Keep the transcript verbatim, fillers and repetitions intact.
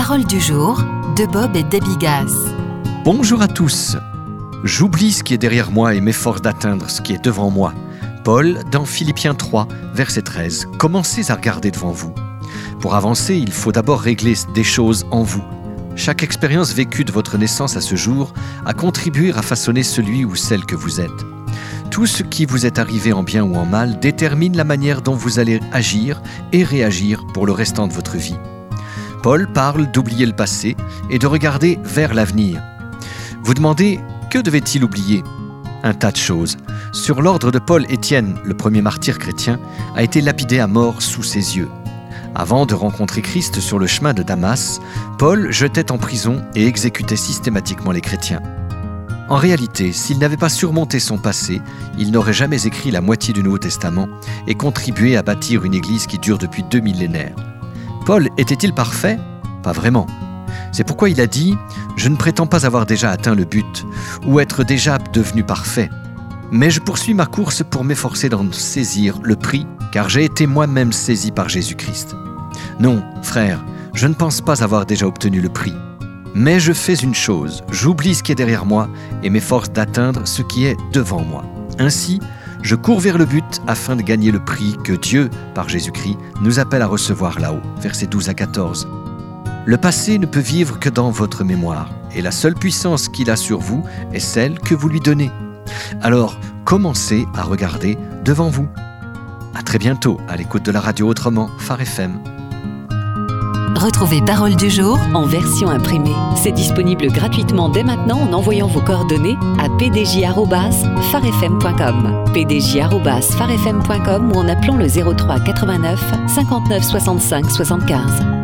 Parole du jour de Bob et Debbie Gass. Bonjour à tous. J'oublie ce qui est derrière moi et m'efforce d'atteindre ce qui est devant moi. Paul, dans Philippiens trois, verset treize. Commencez à regarder devant vous. Pour avancer, il faut d'abord régler des choses en vous. Chaque expérience vécue de votre naissance à ce jour a contribué à façonner celui ou celle que vous êtes. Tout ce qui vous est arrivé en bien ou en mal détermine la manière dont vous allez agir et réagir pour le restant de votre vie. Paul parle d'oublier le passé et de regarder vers l'avenir. Vous demandez, que devait-il oublier ? Un tas de choses. Sur l'ordre de Paul, Étienne, le premier martyr chrétien, a été lapidé à mort sous ses yeux. Avant de rencontrer Christ sur le chemin de Damas, Paul jetait en prison et exécutait systématiquement les chrétiens. En réalité, s'il n'avait pas surmonté son passé, il n'aurait jamais écrit la moitié du Nouveau Testament et contribué à bâtir une église qui dure depuis deux millénaires. Paul était-il parfait ? Pas vraiment. C'est pourquoi il a dit « Je ne prétends pas avoir déjà atteint le but ou être déjà devenu parfait, mais je poursuis ma course pour m'efforcer d'en saisir le prix, car j'ai été moi-même saisi par Jésus-Christ. » Non, frère, je ne pense pas avoir déjà obtenu le prix. Mais je fais une chose, j'oublie ce qui est derrière moi et m'efforce d'atteindre ce qui est devant moi. Ainsi, je cours vers le but afin de gagner le prix que Dieu, par Jésus-Christ, nous appelle à recevoir là-haut. Versets douze à quatorze. Le passé ne peut vivre que dans votre mémoire, et la seule puissance qu'il a sur vous est celle que vous lui donnez. Alors, commencez à regarder devant vous. À très bientôt à l'écoute de la radio Autrement, Phare F M. Retrouvez Parole du jour en version imprimée. C'est disponible gratuitement dès maintenant en envoyant vos coordonnées à p d j arobase phare f m point com, p d j arobase phare f m point com ou en appelant le zéro trois quatre-vingt-neuf cinquante-neuf soixante-cinq soixante-quinze.